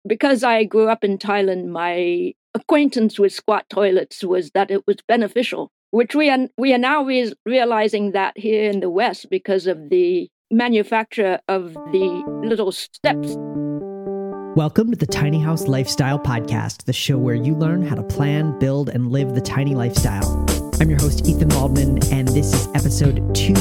because I grew up in Thailand, my acquaintance with squat toilets was that it was beneficial, which we are now realizing that here in the West because of the manufacture of the little steps. Welcome to the Tiny House Lifestyle Podcast, the show where you learn how to plan, build, and live the tiny lifestyle. I'm your host, Ethan Waldman, and this is episode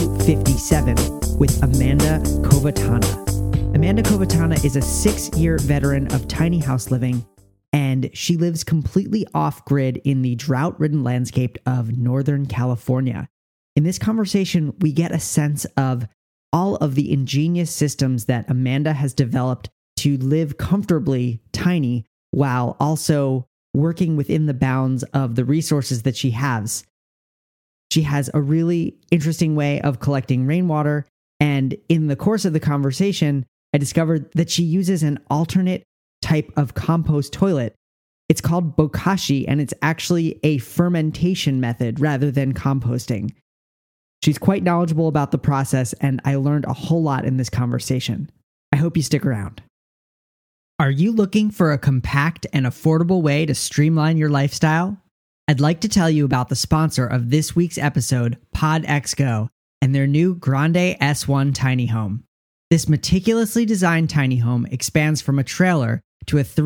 257 with Amanda Covatana. Amanda Covatana is a 6-year veteran of tiny house living, and she lives completely off-grid in the drought-ridden landscape of Northern California. In this conversation, we get a sense of all of the ingenious systems that Amanda has developed to live comfortably tiny while also working within the bounds of the resources that she has. She has a really interesting way of collecting rainwater, and in the course of the conversation, I discovered that she uses an alternate type of compost toilet. It's called bokashi, and it's actually a fermentation method rather than composting. She's quite knowledgeable about the process, and I learned a whole lot in this conversation. I hope you stick around. Are you looking for a compact and affordable way to streamline your lifestyle? I'd like to tell you about the sponsor of this week's episode, PodXGo, and their new Grande S1 tiny home. This meticulously designed tiny home expands from a trailer to a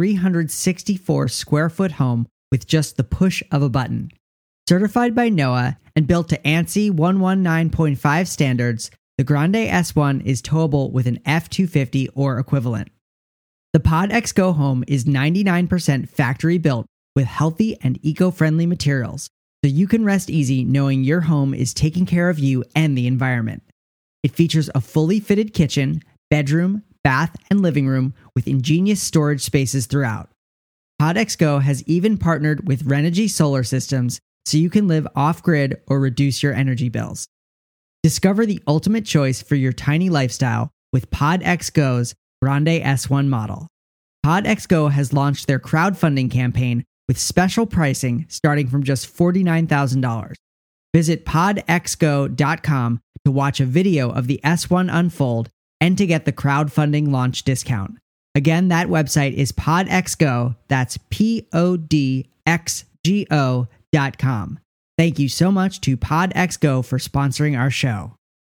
364 square foot home with just the push of a button. Certified by NOAA and built to ANSI 119.5 standards, the Grande S1 is towable with an F250 or equivalent. The PodXGo home is 99% factory built with healthy and eco-friendly materials, so you can rest easy knowing your home is taking care of you and the environment. It features a fully fitted kitchen, bedroom, bath, and living room with ingenious storage spaces throughout. PodXGo has even partnered with Renogy Solar Systems so you can live off-grid or reduce your energy bills. Discover the ultimate choice for your tiny lifestyle with PodXGo's Grande S1 model. PodXGo has launched their crowdfunding campaign with special pricing starting from just $49,000. Visit podxgo.com to watch a video of the S1 unfold and to get the crowdfunding launch discount. Again, that website is PodXGo, that's podxgo.com. Thank you so much to PodXGo for sponsoring our show.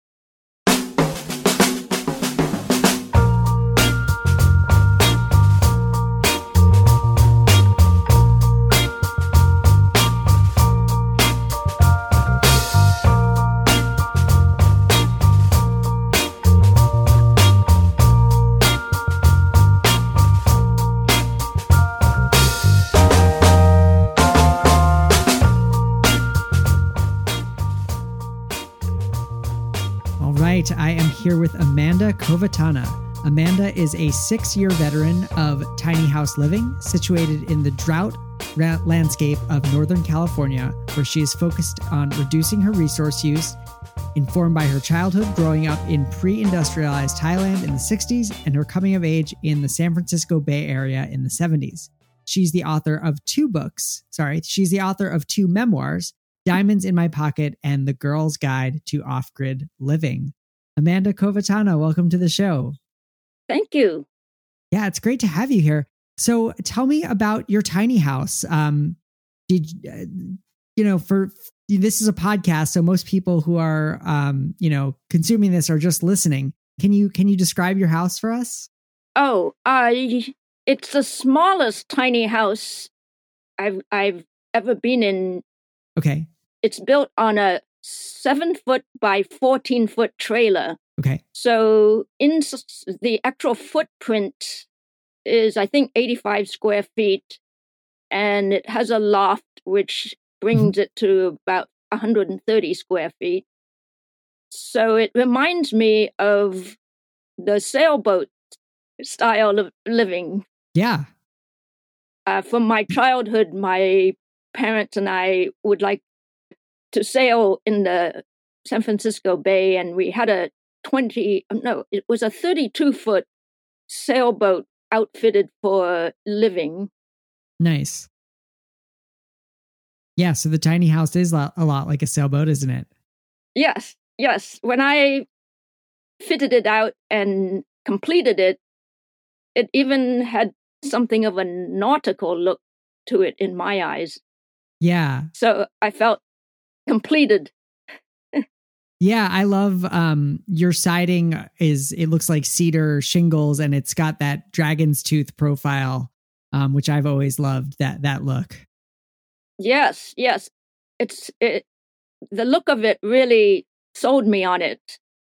I am here with Amanda Covatana. Amanda is a 6-year veteran of tiny house living situated in the drought landscape of Northern California, where she is focused on reducing her resource use, informed by her childhood growing up in pre-industrialized Thailand in the 60s and her coming of age in the San Francisco Bay Area in the 70s. She's the author of two memoirs, Diamonds in My Pocket and The Girl's Guide to Off-Grid Living. Amanda Covatana, welcome to the show. Thank you. Yeah, it's great to have you here. So tell me about your tiny house. This is a podcast, so most people who are, consuming this are just listening. Can you describe your house for us? Oh, it's the smallest tiny house I've ever been in. Okay. It's built on a 7-foot by 14-foot trailer. Okay. So the actual footprint is, I think, 85 square feet, and it has a loft, which brings it to about 130 square feet. So it reminds me of the sailboat style of living. Yeah. From my childhood, my parents and I would like to sail in the San Francisco Bay, and we had it was a 32-foot sailboat outfitted for living. Nice. Yeah, so the tiny house is a lot like a sailboat, isn't it? Yes. When I fitted it out and completed it, it even had something of a nautical look to it in my eyes. Yeah. So I felt completed. Yeah, I love your siding it looks like cedar shingles, and it's got that dragon's tooth profile, which I've always loved that look. Yes. The look of it really sold me on it.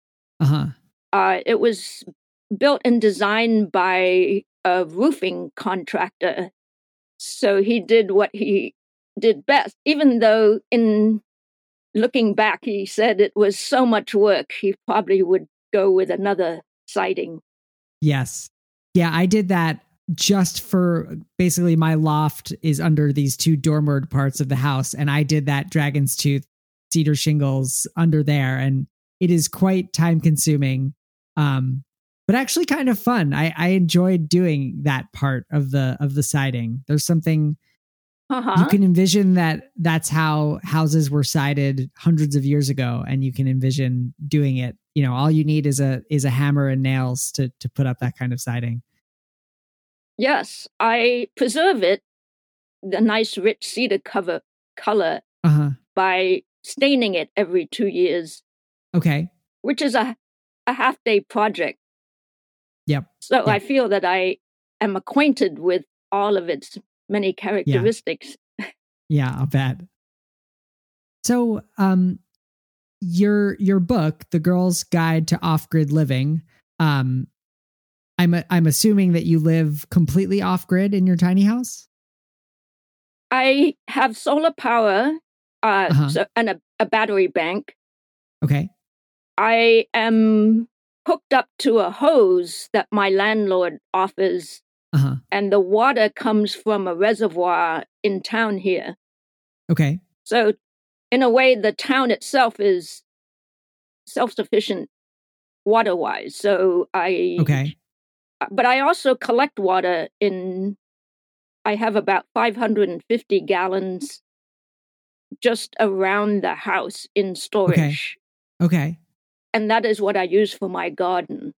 It was built and designed by a roofing contractor. So he did what he did best, even though in looking back, he said it was so much work, he probably would go with another siding. Yes. Yeah, I did that just for basically my loft is under these two dormered parts of the house. And I did that dragon's tooth cedar shingles under there. And it is quite time consuming, but actually kind of fun. I enjoyed doing that part of the siding. There's something you can envision that's how houses were sided hundreds of years ago, and you can envision doing it. You know, all you need is a hammer and nails to put up that kind of siding. Yes, I preserve it, the nice rich cedar color, by staining it every 2 years. Okay. Which is a half-day project. Yep. So I feel that I am acquainted with all of its many characteristics. Yeah, I'll bet. So, your book, The Girl's Guide to Off-Grid Living, I'm assuming that you live completely off-grid in your tiny house? I have solar power and a battery bank. Okay. I am hooked up to a hose that my landlord offers, and the water comes from a reservoir in town here. Okay. So, in a way, the town itself is self-sufficient water-wise. So but I also collect water I have about 550 gallons just around the house in storage. Okay. And that is what I use for my garden.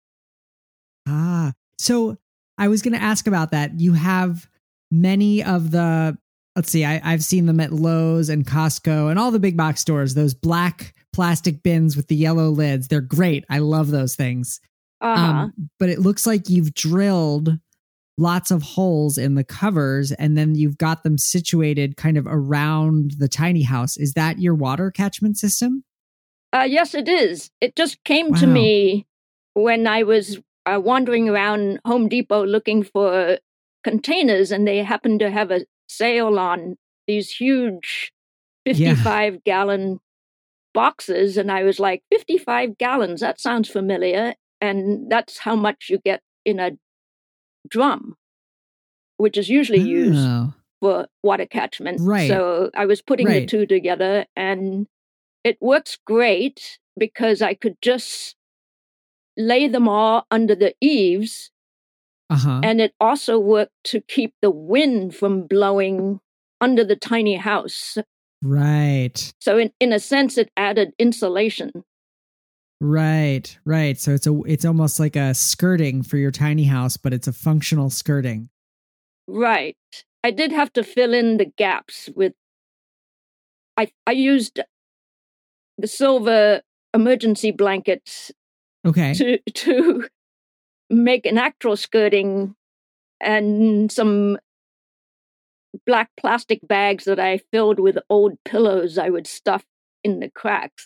So I was going to ask about that. You have many of the, let's see, I've seen them at Lowe's and Costco and all the big box stores, those black plastic bins with the yellow lids. They're great. I love those things. But it looks like you've drilled lots of holes in the covers, and then you've got them situated kind of around the tiny house. Is that your water catchment system? Yes, it is. It just came to me when I was wandering around Home Depot looking for containers, and they happened to have a sale on these huge 55-gallon boxes. And I was like, 55 gallons, that sounds familiar. And that's how much you get in a drum, which is usually used for water catchment. Right. So I was putting the two together, and it works great because I could just lay them all under the eaves. And it also worked to keep the wind from blowing under the tiny house. Right. So in a sense, it added insulation. Right. So it's almost like a skirting for your tiny house, but it's a functional skirting. Right. I did have to fill in the gaps with, I used the silver emergency blankets to make an actual skirting, and some black plastic bags that I filled with old pillows I would stuff in the cracks.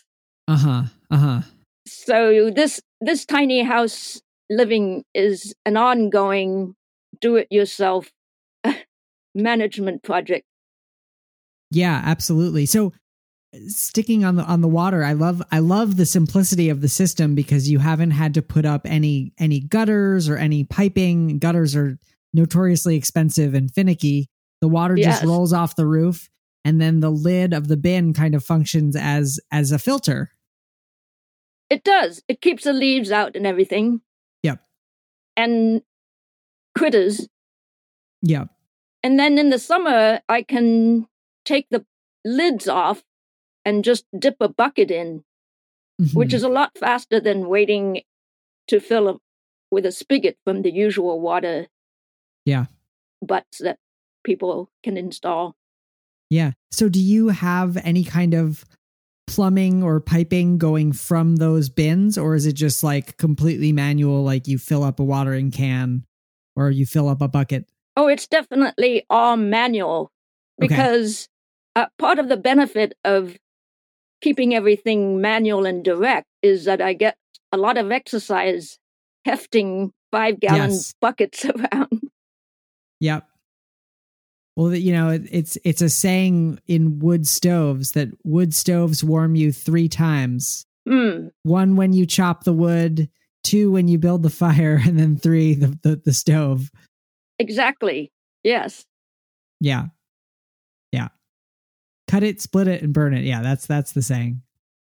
So this tiny house living is an ongoing do-it-yourself management project. Yeah, absolutely. So sticking on the water, I love the simplicity of the system because you haven't had to put up any gutters or any piping. Gutters are notoriously expensive and finicky. The water just rolls off the roof, and then the lid of the bin kind of functions as a filter. It does. It keeps the leaves out and everything. Yep. And critters. Yep. And then in the summer, I can take the lids off and just dip a bucket in, which is a lot faster than waiting to fill with a spigot from the usual water. Yeah. butts that people can install. Yeah. So do you have any kind of plumbing or piping going from those bins, or is it just like completely manual, like you fill up a watering can or you fill up a bucket? Oh, it's definitely all manual because part of the benefit of keeping everything manual and direct is that I get a lot of exercise hefting 5-gallon buckets around. Yep. Well, it's a saying in wood stoves that wood stoves warm you 3 times. 1, when you chop the wood, 2, when you build the fire, and then 3, the stove. Exactly. Yes. Yeah. Yeah. Cut it, split it, and burn it. Yeah, that's the saying.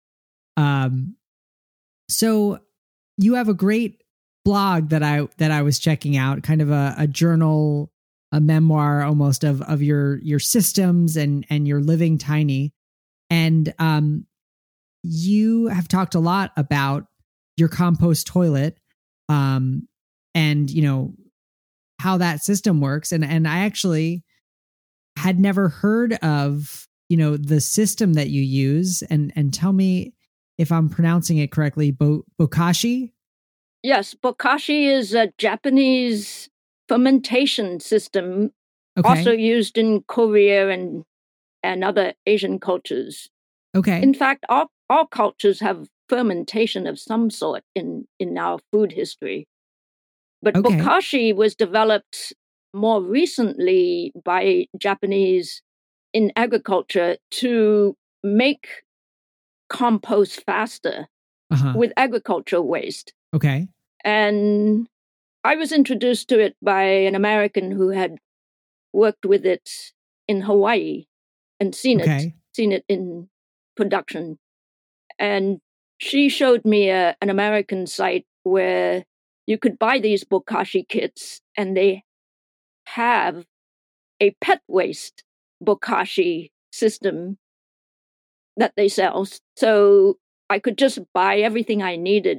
So you have a great blog that I was checking out, kind of a journal, a memoir almost of your systems and your living tiny. And you have talked a lot about your compost toilet, and how that system works. And I actually had never heard of, the system that you use, and tell me if I'm pronouncing it correctly. Bokashi? Yes, bokashi is a Japanese fermentation system, also used in Korea and other Asian cultures. Okay. In fact, all cultures have fermentation of some sort in our food history. But bokashi was developed more recently by Japanese in agriculture to make compost faster with agricultural waste. Okay. And I was introduced to it by an American who had worked with it in Hawaii and seen it in production. And she showed me an American site where you could buy these bokashi kits, and they have a pet waste bokashi system that they sell. So I could just buy everything I needed.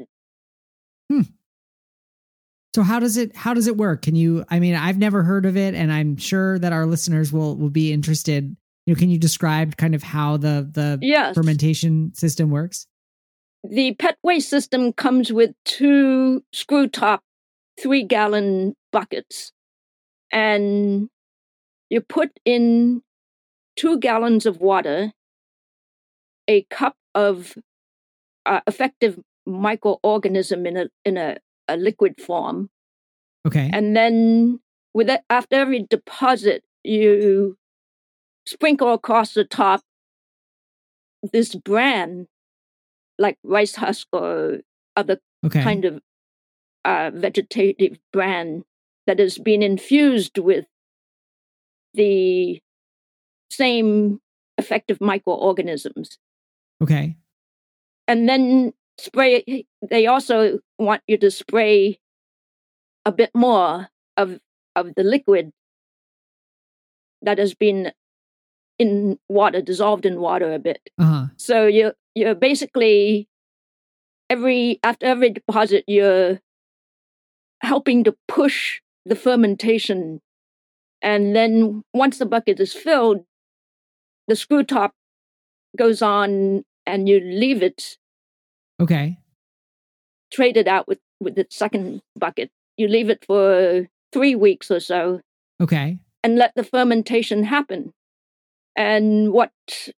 So how does it work? I've never heard of it, and I'm sure that our listeners will be interested. Can you describe kind of how the fermentation system works? The pet waste system comes with 2 screw top 3-gallon buckets, and you put in 2 gallons of water, a cup of effective microorganism in a liquid form. Okay. And then after every deposit, you sprinkle across the top this bran, like rice husk or other kind of vegetative bran that has been infused with the same effective microorganisms. Okay. And then they also want you to spray a bit more of the liquid that has been in water, dissolved in water a bit. So you're basically after every deposit, you're helping to push the fermentation. And then once the bucket is filled, the screw top goes on and you leave it. Okay. Trade it out with the second bucket. You leave it for 3 weeks or so. Okay. And let the fermentation happen. And what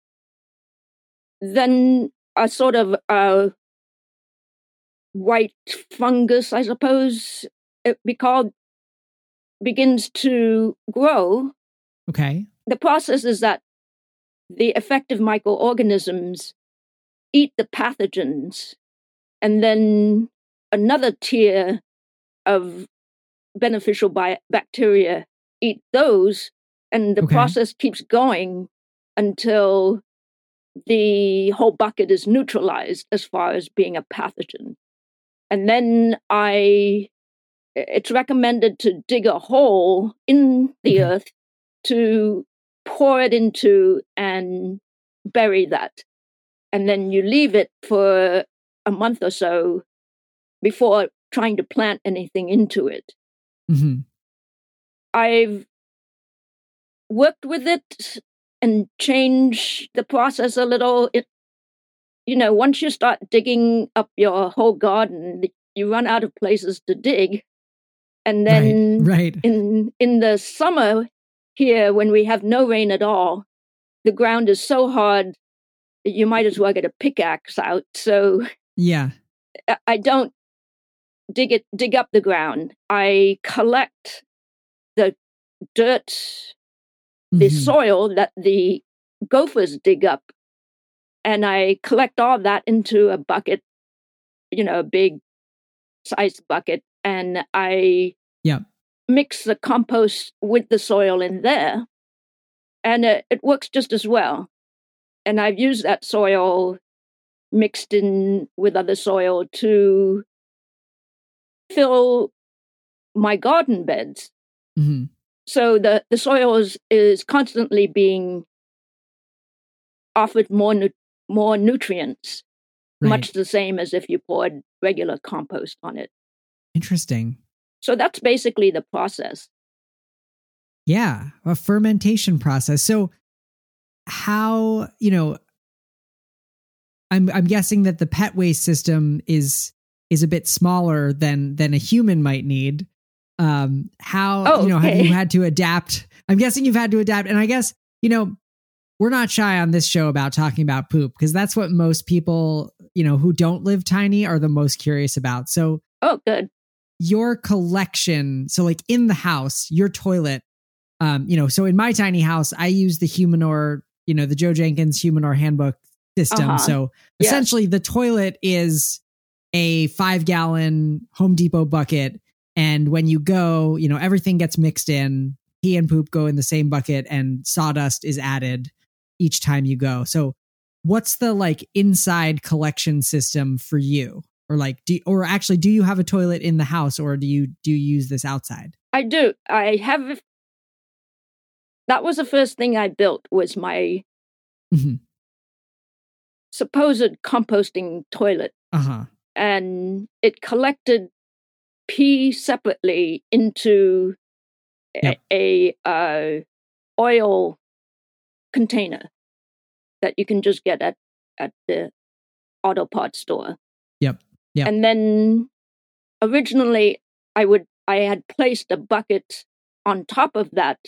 then a sort of white fungus, I suppose it be called, begins to grow. Okay. The process is that the effective microorganisms eat the pathogens, and then another tier of beneficial bacteria eat those, and the process keeps going until the whole bucket is neutralized as far as being a pathogen. And then it's recommended to dig a hole in the earth to pour it into and bury that. And then you leave it for a month or so before trying to plant anything into it. Mm-hmm. I've worked with it and changed the process a little. Once you start digging up your whole garden, you run out of places to dig. And then right. in the summer here, when we have no rain at all, the ground is so hard that you might as well get a pickaxe out. So yeah, I don't dig up the ground. I collect the dirt, the soil that the gophers dig up, and I collect all that into a bucket, a big sized bucket, and I mix the compost with the soil in there, and it works just as well. And I've used that soil mixed in with other soil to fill my garden beds. Mm-hmm. So the soil is constantly being offered more nutrients, right. much the same as if you poured regular compost on it. Interesting. So that's basically the process. Yeah, a fermentation process. So how, I'm guessing that the pet waste system is a bit smaller than a human might need. How have you had to adapt? I'm guessing you've had to adapt, and I guess we're not shy on this show about talking about poop because that's what most people who don't live tiny are the most curious about. So, good. Your collection, so like in the house, your toilet, so in my tiny house, I use the Humanor, the Joe Jenkins Humanor handbook system. So essentially the toilet is a 5-gallon Home Depot bucket. And when you go, everything gets mixed in, pee and poop go in the same bucket, and sawdust is added each time you go. So what's the like inside collection system for you? Or like, do you have a toilet in the house, or do you use this outside? I do. I have. That was the first thing I built, was my supposed composting toilet. And it collected pee separately into a oil container that you can just get at the auto parts store. Yep. And then originally I had placed a bucket on top of that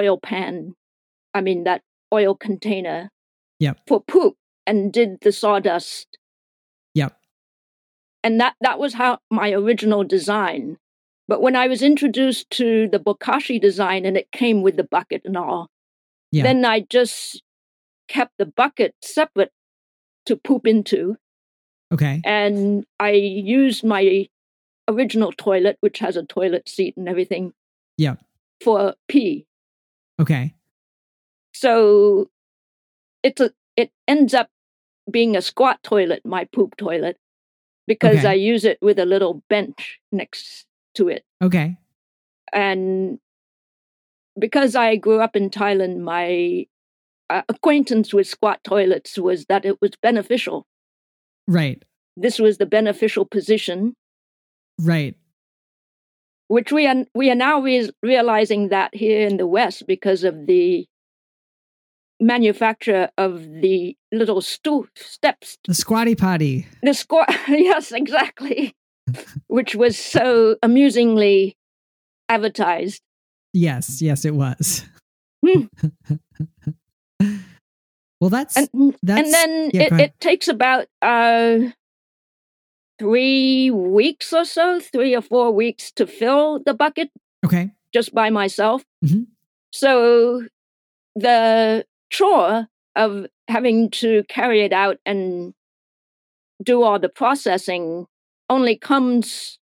that oil container for poop, and did the sawdust. Yep. And that was how my original design. But when I was introduced to the Bokashi design and it came with the bucket and all, then I just kept the bucket separate to poop into. Okay. And I used my original toilet, which has a toilet seat and everything, for pee. Okay. So it ends up being a squat toilet, my poop toilet, because I use it with a little bench next to it. Okay. And because I grew up in Thailand, my acquaintance with squat toilets was that it was beneficial. Right. This was the beneficial position. Right. Which we are now realizing that here in the West, because of the manufacture of the little steps. The squatty potty. The squat, yes, exactly. Which was so amusingly advertised. Yes, it was. Well, that's and then it takes about 3 weeks or so, 3 or 4 weeks to fill the bucket. Okay. Just by myself. So the chore of having to carry it out and do all the processing only comes,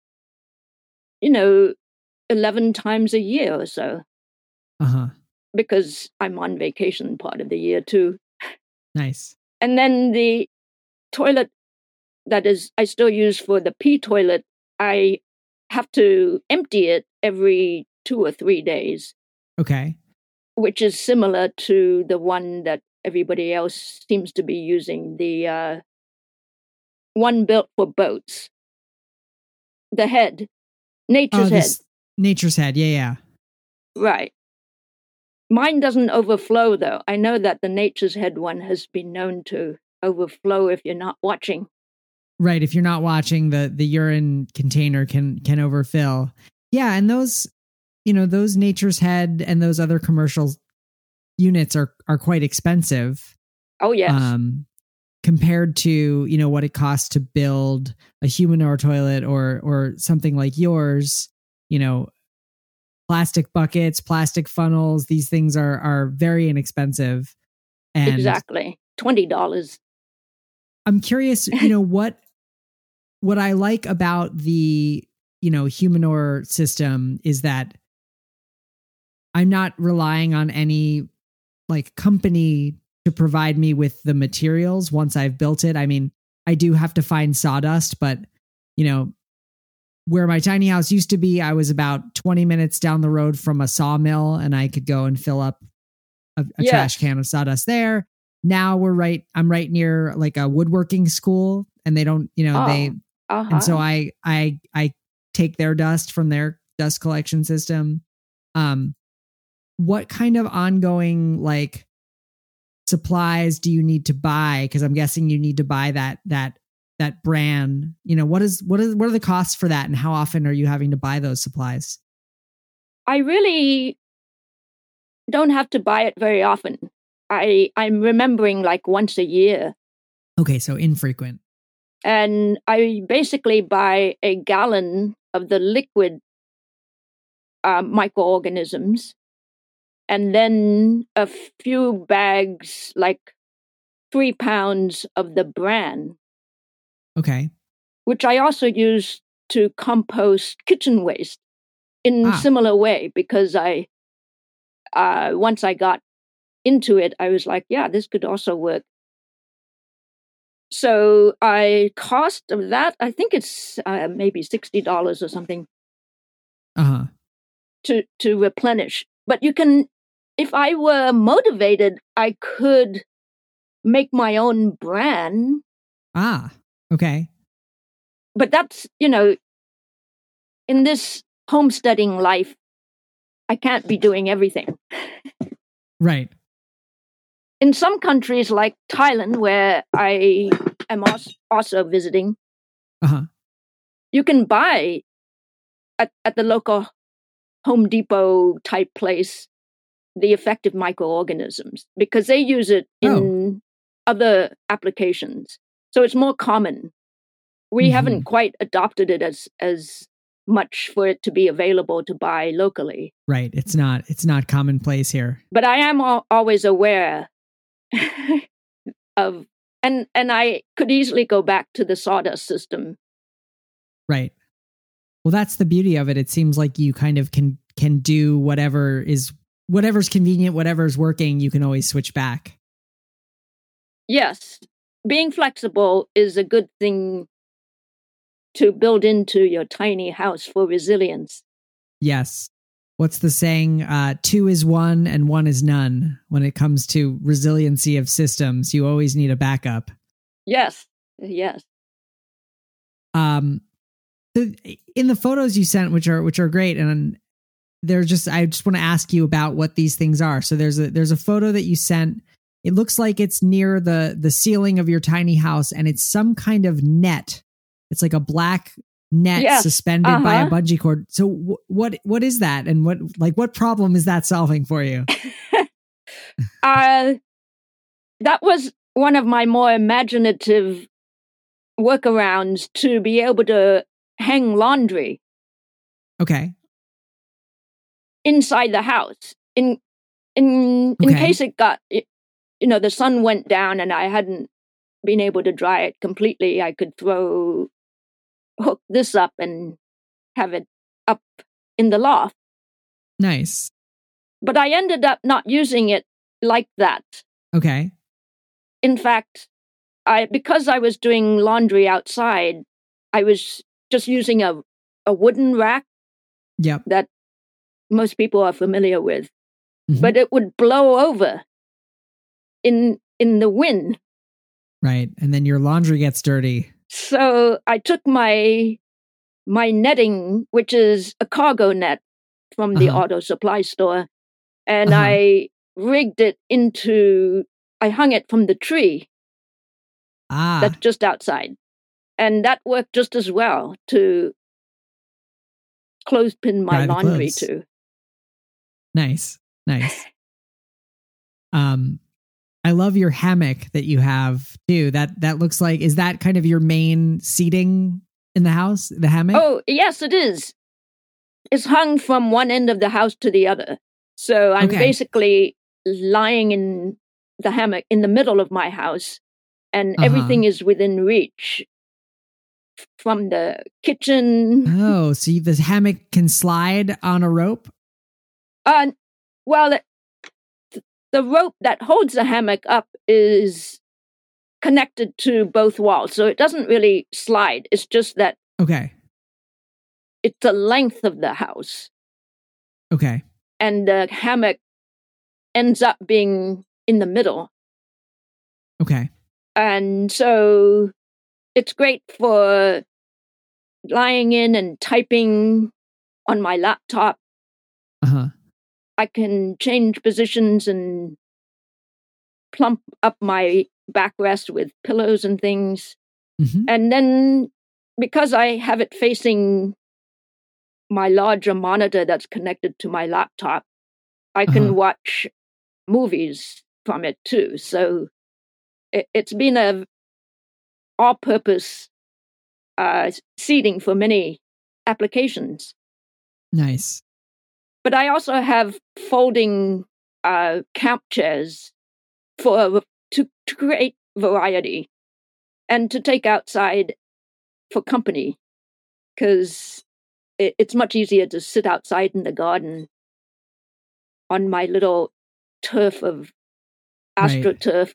11 times a year or so. Because I'm on vacation part of the year too. Nice. And then the toilet that is I still use for the pee toilet, I have to empty it every 2 or 3 days. Okay. Which is similar to the one that everybody else seems to be using, the one built for boats. The head. Nature's head. Nature's head, yeah. Right. Mine doesn't overflow, though. I know that the Nature's Head one has been known to overflow if you're not watching. Right. If you're not watching, the urine container can overfill. Yeah. And those, those Nature's Head and those other commercial units are quite expensive. Oh, yes. Compared to, what it costs to build a Humanor toilet or something like yours, plastic buckets, plastic funnels, these things are very inexpensive. And exactly. $20. I'm curious, what I like about the, Humanor system is that I'm not relying on any like company to provide me with the materials once I've built it. I mean, I do have to find sawdust, but where my tiny house used to be, I was about 20 minutes down the road from a sawmill and I could go and fill up a trash can of sawdust there. Now I'm right near like a woodworking school and they don't, and so I take their dust from their dust collection system. What kind of ongoing like supplies do you need to buy? Because I'm guessing you need to buy that brand. What are the costs for that, and how often are you having to buy those supplies? I really don't have to buy it very often. I'm remembering like once a year. Okay, so infrequent. And I basically buy a gallon of the liquid microorganisms, and then a few bags, like 3 pounds of the bran. Okay. Which I also use to compost kitchen waste in similar way, because I once I got into it, I was like, yeah, this could also work. So cost of that, I think it's maybe $60 or something to replenish. But you can, if I were motivated, I could make my own bran. Okay. But that's, in this homesteading life, I can't be doing everything. Right. In some countries like Thailand, where I am also visiting, you can buy at the local Home Depot type place the effective microorganisms, because they use it in other applications. So it's more common. We haven't quite adopted it as much for it to be available to buy locally. Right. It's not commonplace here. But I am always aware of, and I could easily go back to the sawdust system. Right. Well, that's the beauty of it. It seems like you kind of can do whatever's convenient, whatever's working, you can always switch back. Yes. Being flexible is a good thing to build into your tiny house for resilience. Yes. What's the saying? 2 is 1 and 1 is none. When it comes to resiliency of systems, you always need a backup. Yes. Yes. In the photos you sent, which are great, and I just want to ask you about what these things are. So there's a photo that you sent. It looks like it's near the ceiling of your tiny house, and it's some kind of net. It's like a black net suspended by a bungee cord. So what is that, and what problem is that solving for you? That was one of my more imaginative workarounds to be able to hang laundry. Okay. Inside the house, in case it got, the sun went down and I hadn't been able to dry it completely, I could hook this up and have it up in the loft. Nice. But I ended up not using it like that. Okay. In fact, because I was doing laundry outside, I was just using a wooden rack. Yep. That most people are familiar with. Mm-hmm. But it would blow over in the wind. Right. And then your laundry gets dirty. So I took my netting, which is a cargo net from the auto supply store, and I rigged it I hung it from the tree that's just outside. And that worked just as well to clothespin my laundry to. Nice. I love your hammock that you have too. That looks like, is that kind of your main seating in the house, the hammock? Oh, yes, it is. It's hung from one end of the house to the other. So I'm basically lying in the hammock in the middle of my house, and everything is within reach from the kitchen. Oh, so the hammock can slide on a rope? Well, the rope that holds the hammock up is connected to both walls, so it doesn't really slide. It's just that it's the length of the house. Okay. And the hammock ends up being in the middle. Okay. And so it's great for lying in and typing on my laptop. I can change positions and plump up my backrest with pillows and things. And then because I have it facing my larger monitor that's connected to my laptop, I can watch movies from it too. So it's been a all-purpose seating for many applications. Nice. But I also have folding camp chairs to create variety and to take outside for company, because it's much easier to sit outside in the garden on my little turf of AstroTurf.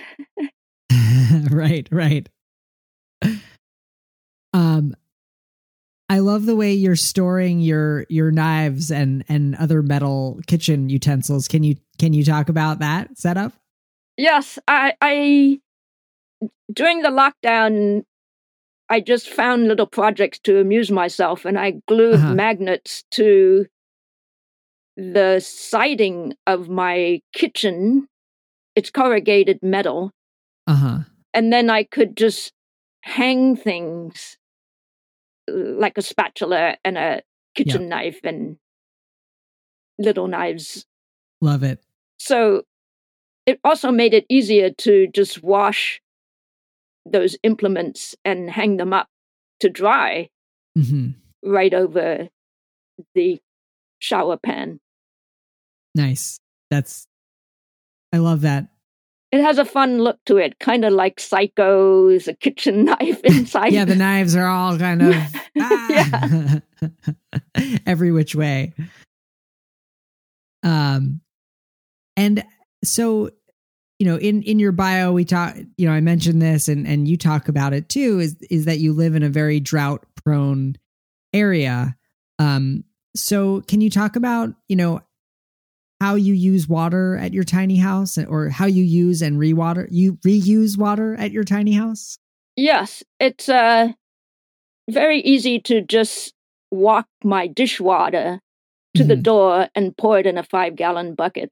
Right. I love the way you're storing your knives and other metal kitchen utensils. Can you talk about that setup? Yes, I during the lockdown, I just found little projects to amuse myself, and I glued magnets to the siding of my kitchen. It's corrugated metal. And then I could just hang things like a spatula and a kitchen knife and little knives. Love it. So it also made it easier to just wash those implements and hang them up to dry right over the shower pan. Nice. I love that. It has a fun look to it, kind of like Psycho's a kitchen knife inside. Yeah, the knives are all kind of every which way. And so, in your bio, we talk, I mentioned this and you talk about it too, is that you live in a very drought prone area. So can you talk about, how you use water at your tiny house, or how you use and reuse water at your tiny house? Yes, it's very easy to just walk my dishwater to the door and pour it in a 5-gallon bucket.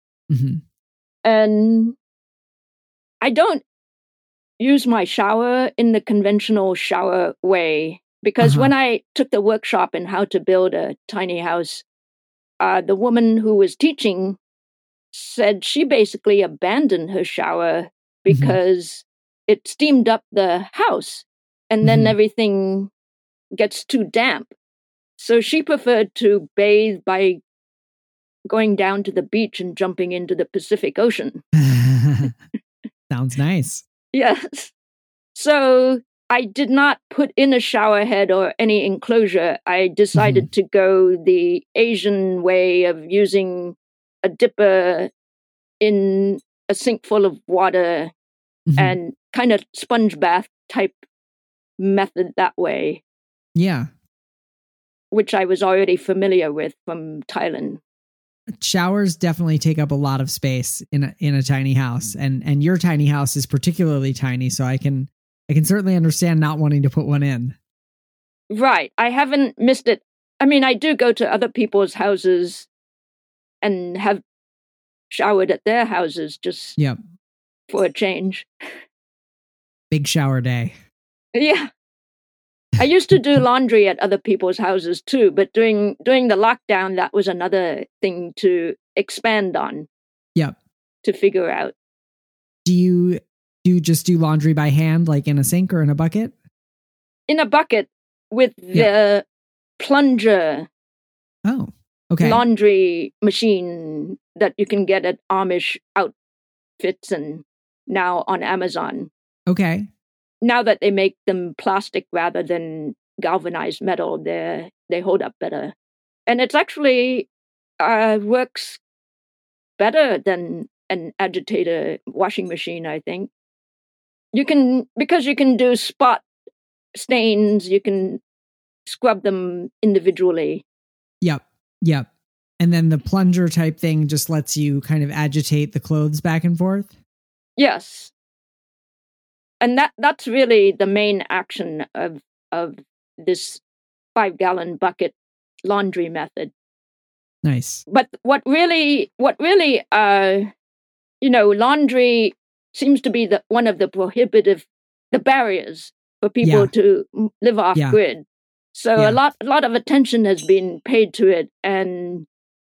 And I don't use my shower in the conventional shower way, because when I took the workshop in how to build a tiny house, the woman who was teaching said she basically abandoned her shower because it steamed up the house and then everything gets too damp. So she preferred to bathe by going down to the beach and jumping into the Pacific Ocean. Sounds nice. Yes. So I did not put in a shower head or any enclosure. I decided to go the Asian way of using a dipper in a sink full of water and kind of sponge bath type method that way. Yeah. Which I was already familiar with from Thailand. Showers definitely take up a lot of space in a tiny house, and your tiny house is particularly tiny, so I can certainly understand not wanting to put one in. Right. I haven't missed it. I mean, I do go to other people's houses and have showered at their houses just Yep. for a change. Big shower day. Yeah. I used to do laundry at other people's houses too, but during the lockdown, that was another thing to expand on. Yep. To figure out. Do you just do laundry by hand, like in a sink or in a bucket? In a bucket with the plunger. Oh, okay. Laundry machine that you can get at Amish outfits and now on Amazon. Okay. Now that they make them plastic rather than galvanized metal, they hold up better. And it's actually works better than an agitator washing machine, I think. Because you can do spot stains, you can scrub them individually. Yep. And then the plunger type thing just lets you kind of agitate the clothes back and forth? Yes. And that's really the main action of this 5-gallon bucket laundry method. Nice. But what really, laundry seems to be one of the barriers for people to live off grid. So a lot of attention has been paid to it, and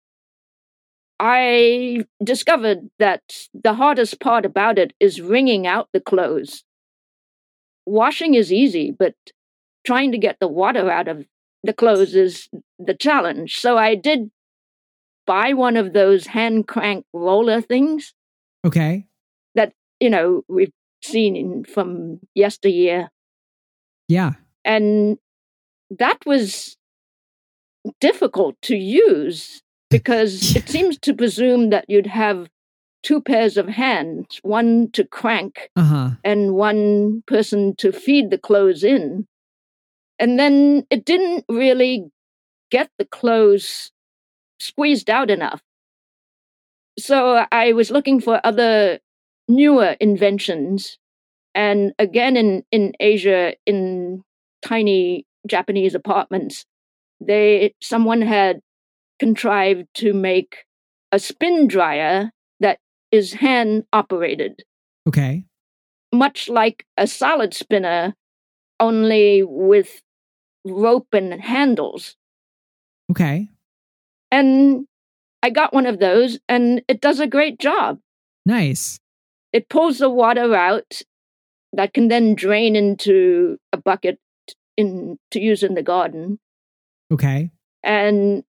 I discovered that the hardest part about it is wringing out the clothes. Washing is easy, but trying to get the water out of the clothes is the challenge. So I did buy one of those hand crank roller things. Okay. That, we've seen from yesteryear. Yeah. And that was difficult to use because it seems to presume that you'd have 2 pairs of hands, one to crank and one person to feed the clothes in. And then it didn't really get the clothes squeezed out enough. So I was looking for other newer inventions. And again, in Asia, in tiny Japanese apartments, someone had contrived to make a spin dryer that is hand operated. Okay. Much like a salad spinner, only with rope and handles. Okay. And I got one of those, and it does a great job. Nice. It pulls the water out that can then drain into a bucket to use in the garden. Okay. And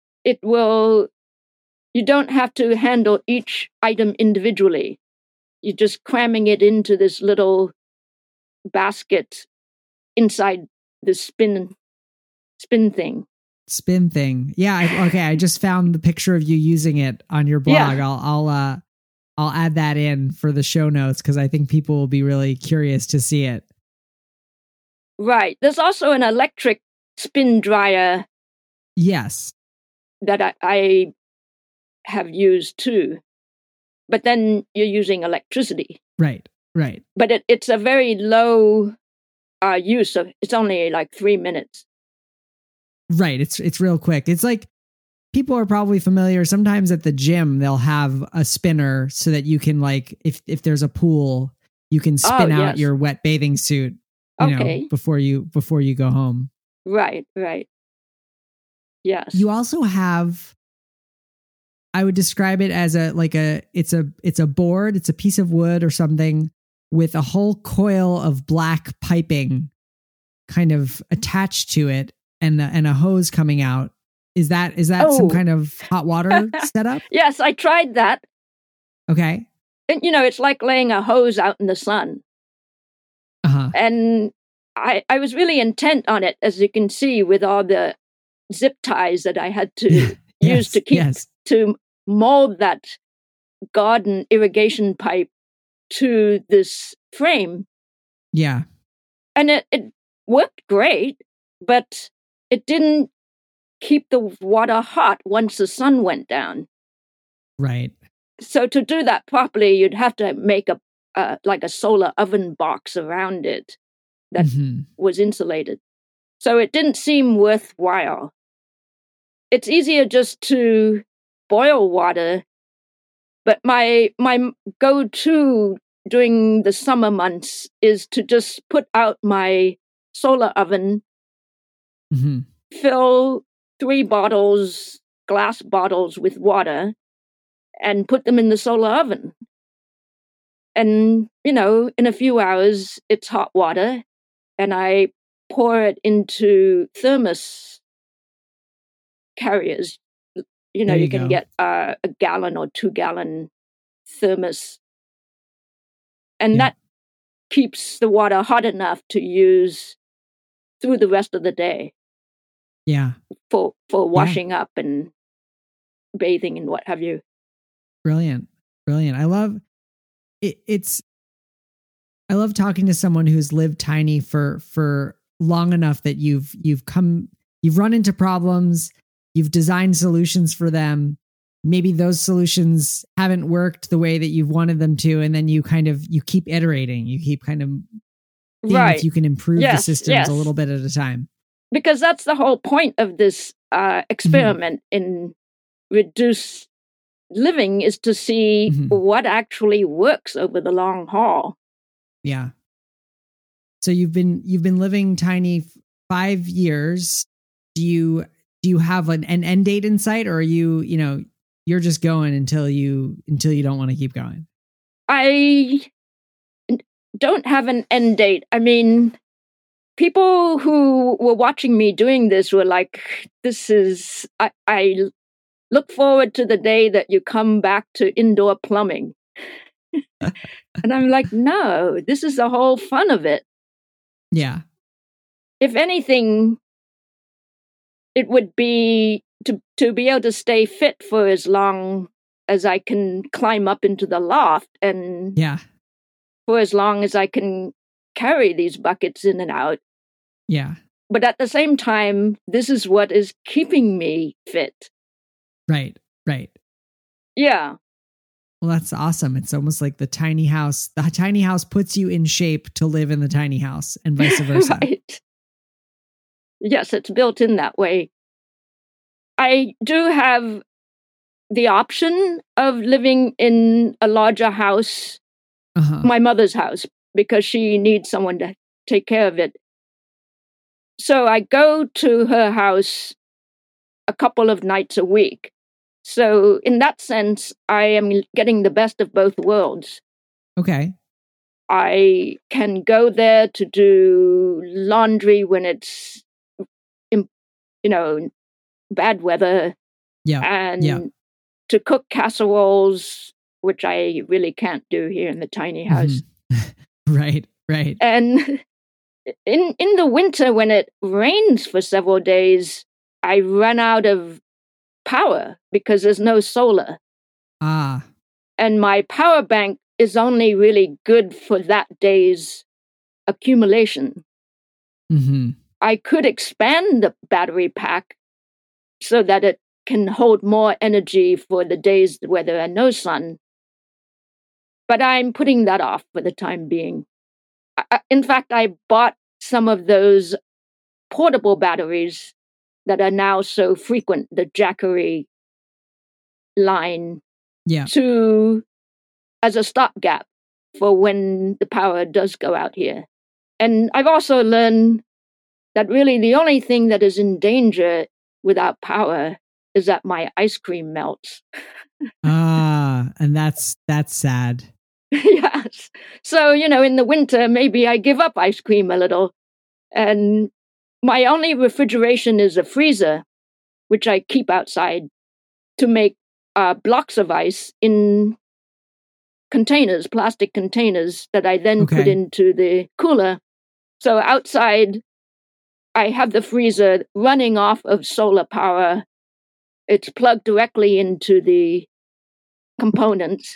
you don't have to handle each item individually. You're just cramming it into this little basket inside the spin thing. Spin thing. Yeah. I just found the picture of you using it on your blog. Yeah. I'll add that in for the show notes because I think people will be really curious to see it. Right. There's also an electric spin dryer. Yes. That I have used too. But then you're using electricity. Right. But it's a very low use of, it's only like 3 minutes. Right. It's real quick. It's like people are probably familiar. Sometimes at the gym, they'll have a spinner so that you can if there's a pool, you can spin out your wet bathing suit, before you go home. Right. Yes. You also have, I would describe it as it's a board, it's a piece of wood or something with a whole coil of black piping kind of attached to it and a hose coming out. Is that some kind of hot water setup? Yes, I tried that. Okay. And it's like laying a hose out in the sun. And I was really intent on it, as you can see, with all the zip ties that I had to use to keep to mold that garden irrigation pipe to this frame. Yeah. And it worked great, but it didn't keep the water hot once the sun went down. Right. So to do that properly, you'd have to make a solar oven box around it that was insulated. So it didn't seem worthwhile. It's easier just to boil water But my go-to during the summer months is to just put out my solar oven, fill 3 glass bottles with water, and put them in the solar oven. And, in a few hours, it's hot water, and I pour it into thermos carriers. You can get a gallon or 2-gallon thermos. And that keeps the water hot enough to use through the rest of the day. Yeah. For washing up and bathing and what have you. Brilliant. I love it. I love talking to someone who's lived tiny for long enough that you've run into problems, you've designed solutions for them. Maybe those solutions haven't worked the way that you've wanted them to, and then you keep iterating. You keep kind of seeing if you can improve the systems a little bit at a time. Because that's the whole point of this experiment in reduced living, is to see what actually works over the long haul. Yeah. So you've been living tiny 5 years. Do you have an end date in sight, or are you're just going until you don't want to keep going? I don't have an end date. I mean, people who were watching me doing this were like, I look forward to the day that you come back to indoor plumbing. And I'm like, no, this is the whole fun of it. Yeah. If anything, it would be to be able to stay fit for as long as I can climb up into the loft, and for as long as I can carry these buckets in and out. Yeah. But at the same time, this is what is keeping me fit. Right. Yeah. Well, that's awesome. It's almost like the tiny house. The tiny house puts you in shape to live in the tiny house, and vice versa. Right. Yes, it's built in that way. I do have the option of living in a larger house, my mother's house, because she needs someone to take care of it. So I go to her house a couple of nights a week. So in that sense, I am getting the best of both worlds. Okay. I can go there to do laundry when it's, bad weather. Yeah. And to cook casseroles, which I really can't do here in the tiny house. Right. And in the winter, when it rains for several days, I run out of power because there's no solar. And my power bank is only really good for that day's accumulation. I could expand the battery pack so that it can hold more energy for the days where there are no sun. But I'm putting that off for the time being. In fact, I bought some of those portable batteries that are now so frequent, the Jackery line, as a stopgap for when the power does go out here. And I've also learned that really the only thing that is in danger without power is that my ice cream melts. And that's sad. Yes. So, in the winter, maybe I give up ice cream a little. And my only refrigeration is a freezer, which I keep outside to make blocks of ice in containers, plastic containers that I then put into the cooler. So outside, I have the freezer running off of solar power. It's plugged directly into the components.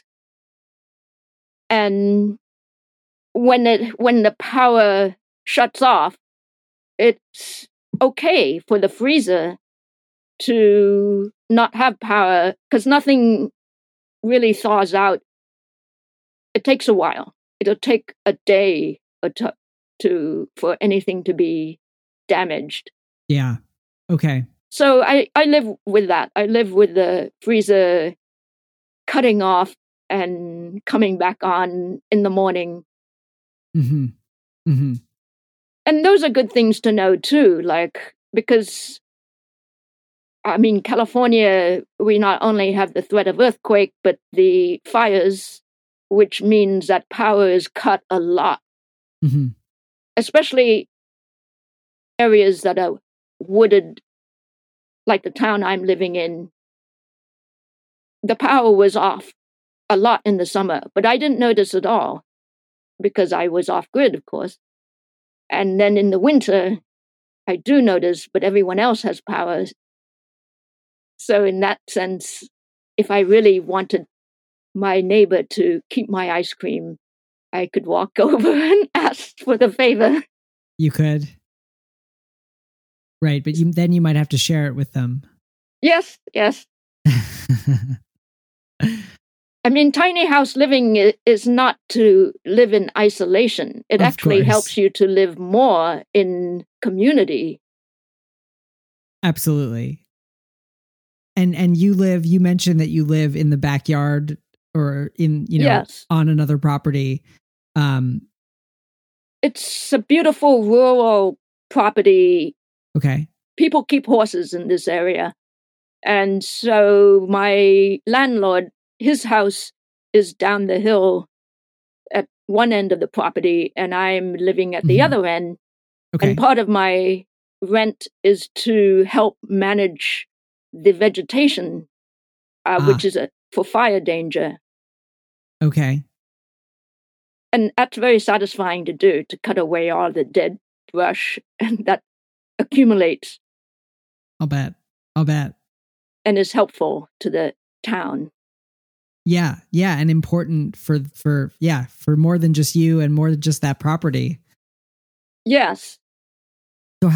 And when the power shuts off, it's okay for the freezer to not have power because nothing really thaws out. It takes a while. It'll take a day or two for anything to be damaged. Yeah. Okay. So I live with that. I live with the freezer cutting off and coming back on in the morning. Mm-hmm. Mm-hmm. And those are good things to know too, because I mean, California, we not only have the threat of earthquake, but the fires, which means that power is cut a lot, Mm-hmm. especially areas that are wooded, like the town I'm living in. The power was off a lot in the summer, but I didn't notice at all because I was off grid, of course. And then in the winter, I do notice, but everyone else has power. So in that sense, if I really wanted my neighbor to keep my ice cream, I could walk over and ask for the favor. You could. Right, but then you might have to share it with them. Yes. I mean, tiny house living is not to live in isolation. It Of actually course. helps you to live more in community. Absolutely. And you mentioned that you live in the backyard or in, Yes. on another property. It's a beautiful rural property. Okay. People keep horses in this area. And so my landlord, his house is down the hill at one end of the property, and I'm living at the other end. Okay. And part of my rent is to help manage the vegetation, which is for fire danger. Okay. And that's very satisfying to do, to cut away all the dead brush that accumulates. I'll bet. And is helpful to the town. Yeah, and important for more than just you and more than just that property. Yes. So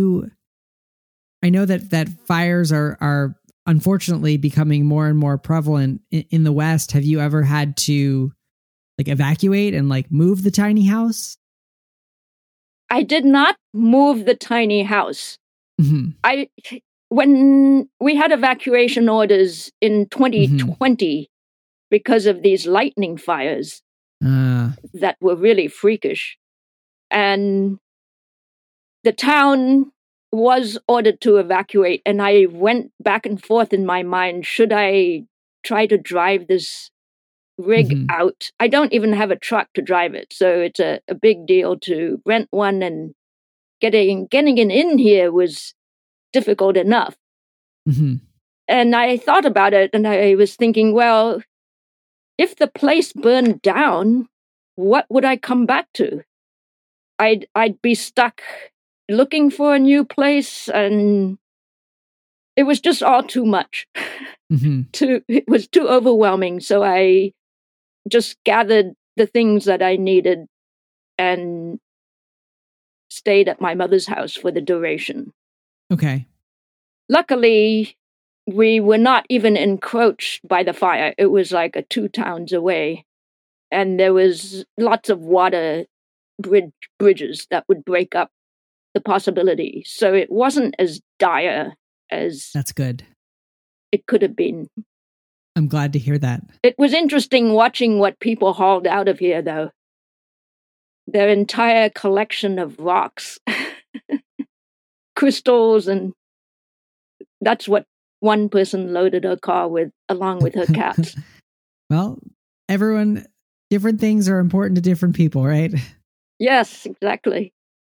I know that fires are unfortunately becoming more and more prevalent in the West. Have you ever had to evacuate and move the tiny house? I did not move the tiny house. Mm-hmm. When we had evacuation orders in 2020 because of these lightning fires that were really freakish, and the town was ordered to evacuate, and I went back and forth in my mind, should I try to drive this rig out? I don't even have a truck to drive it, so it's a big deal to rent one, and getting it in here was difficult enough. And I thought about it, and I was thinking, well, if the place burned down, what would I come back to? I'd be stuck looking for a new place, and it was just all too much. It was too overwhelming. So I just gathered the things that I needed and stayed at my mother's house for the duration. Okay. Luckily, we were not even encroached by the fire. It was like 2 towns away, and there was lots of water bridges that would break up the possibility. So it wasn't as dire as that's good. It could have been. I'm glad to hear that. It was interesting watching what people hauled out of here, though. Their entire collection of rocks, crystals, and that's what one person loaded her car with, along with her cats. Well, different things are important to different people, right? Yes, exactly.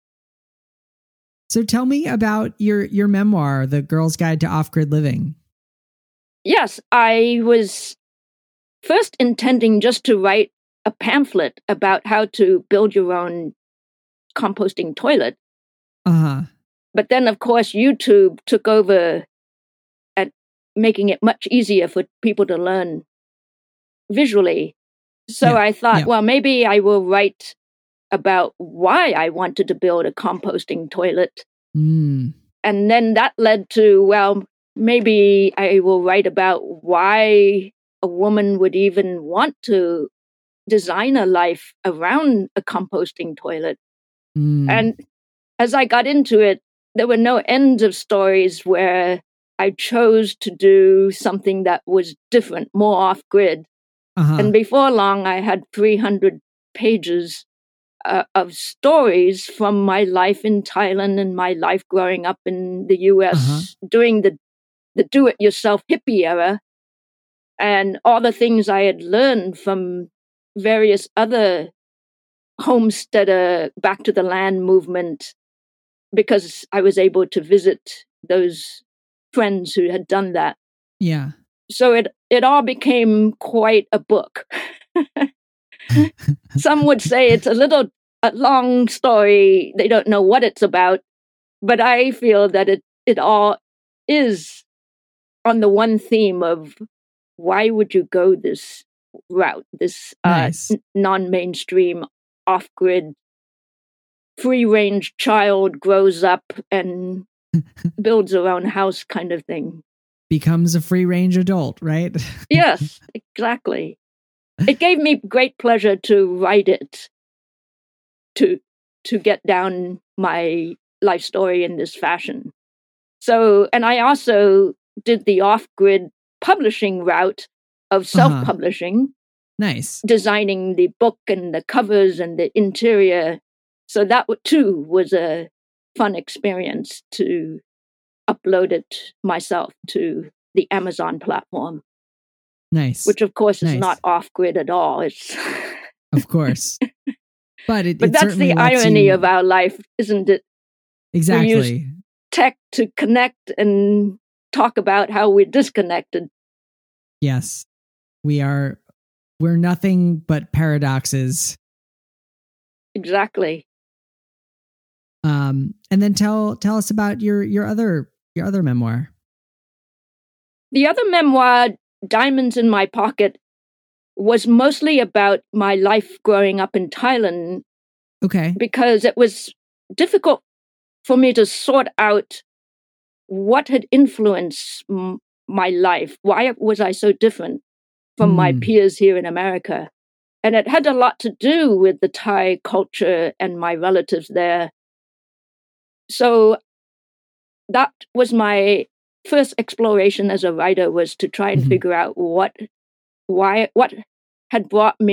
So tell me about your memoir, The Girl's Guide to Off-Grid Living. Yes, I was first intending just to write a pamphlet about how to build your own composting toilet. But then, of course, YouTube took over at making it much easier for people to learn visually. So I thought, well, maybe I will write about why I wanted to build a composting toilet. And then that led to, well, maybe I will write about why a woman would even want to design a life around a composting toilet. And as I got into it, there were no ends of stories where I chose to do something that was different, more off-grid. And before long, I had 300 pages of stories from my life in Thailand and my life growing up in the U.S., doing the do-it-yourself hippie era, and all the things I had learned from various other homesteader back to the land movement, because I was able to visit those friends who had done that. Yeah. So it all became quite a book. Some would say it's a long story. They don't know what it's about, but I feel that it all is on the one theme of why would you go this route, this Nice. non-mainstream, off-grid, free-range child grows up and builds her own house kind of thing. Becomes a free-range adult, right? Yes, exactly. It gave me great pleasure to write it, to get down my life story in this fashion. So, and I also did the off-grid publishing route of self-publishing. Nice. Designing the book and the covers and the interior. So that too was a fun experience to upload it myself to the Amazon platform. Nice. Which of course is not off-grid at all. It's of course. But that's the irony of our life, isn't it? Exactly. We use tech to connect and talk about how we're disconnected. Yes. We're nothing but paradoxes. Exactly. And then tell us about your other memoir. The other memoir, Diamonds in My Pocket, was mostly about my life growing up in Thailand. Okay. Because it was difficult for me to sort out what had influenced my life. Why was I so different from my peers here in America? And it had a lot to do with the Thai culture and my relatives there. So that was my first exploration as a writer, was to try and figure out what had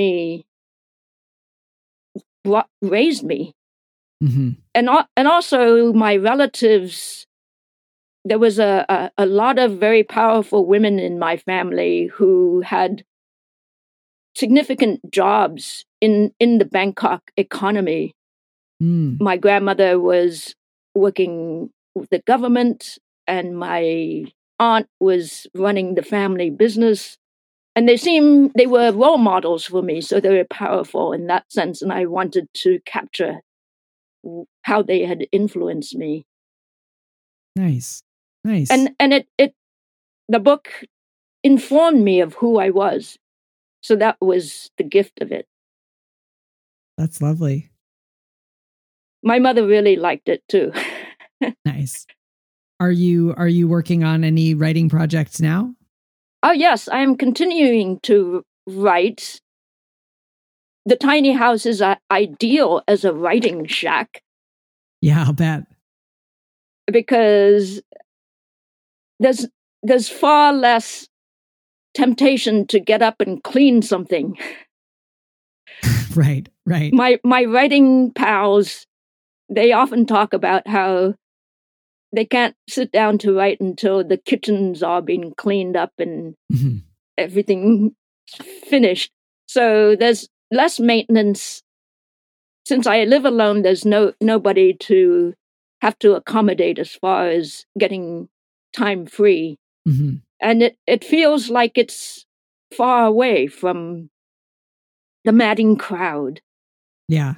raised me. And also my relatives. There was a lot of very powerful women in my family who had significant jobs in the Bangkok economy. My grandmother was working with the government, and my aunt was running the family business. And they were role models for me, so they were powerful in that sense. And I wanted to capture how they had influenced me. Nice. And the book informed me of who I was. So that was the gift of it. That's lovely. My mother really liked it too. Nice. Are you working on any writing projects now? Oh yes, I am continuing to write. The tiny house is ideal as a writing shack. Yeah, I'll bet. Because there's far less temptation to get up and clean something. Right. My writing pals, they often talk about how they can't sit down to write until the kitchens are being cleaned up and everything finished. So there's less maintenance. Since I live alone, there's nobody to have to accommodate as far as getting time free. And it feels like it's far away from the madding crowd. Yeah.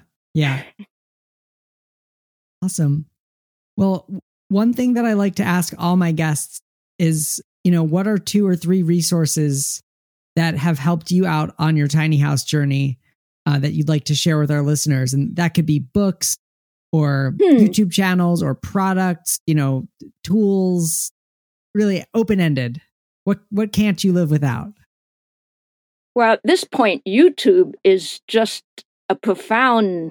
Awesome. Well, one thing that I like to ask all my guests is, what are 2 or 3 resources that have helped you out on your tiny house journey that you'd like to share with our listeners? And that could be books or YouTube channels or products, tools, really open-ended. What can't you live without? Well, at this point, YouTube is just a profound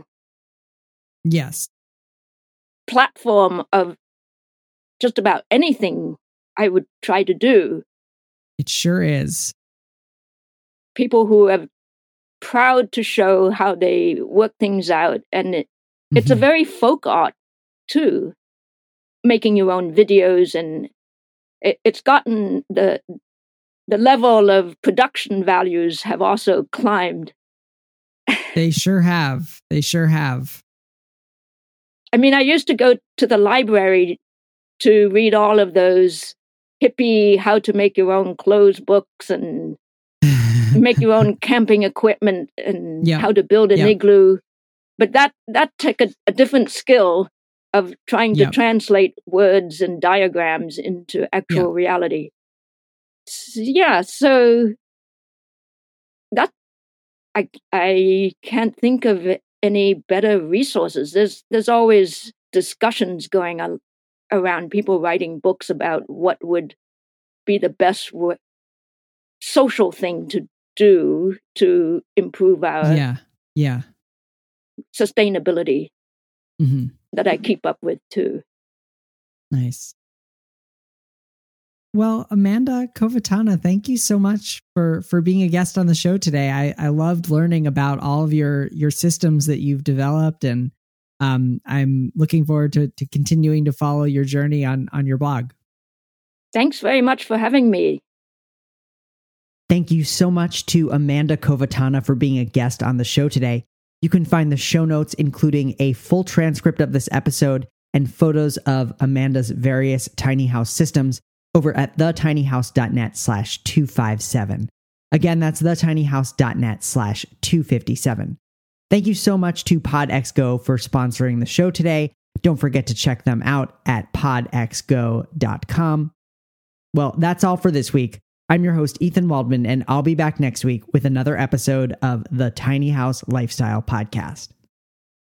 yes platform of just about anything I would try to do. It sure is. People who are proud to show how they work things out. And it's a very folk art, too, making your own videos. And it's gotten the level of production values have also climbed. They sure have. They sure have. I mean, I used to go to the library to read all of those hippie how to make your own clothes books and make your own camping equipment and how to build an igloo. But that took a different skill of trying to translate words and diagrams into actual reality. Yeah, so that I can't think of any better resources. There's always discussions going on around, people writing books about what would be the best social thing to do to improve our sustainability that I keep up with too. Nice. Well, Amanda Covittana, thank you so much for being a guest on the show today. I loved learning about all of your systems that you've developed, and I'm looking forward to continuing to follow your journey on your blog. Thanks very much for having me. Thank you so much to Amanda Covittana for being a guest on the show today. You can find the show notes, including a full transcript of this episode and photos of Amanda's various tiny house systems, over at thetinyhouse.net/257. Again, that's thetinyhouse.net/257. Thank you so much to PodXGo for sponsoring the show today. Don't forget to check them out at podxgo.com. Well, that's all for this week. I'm your host, Ethan Waldman, and I'll be back next week with another episode of the Tiny House Lifestyle Podcast.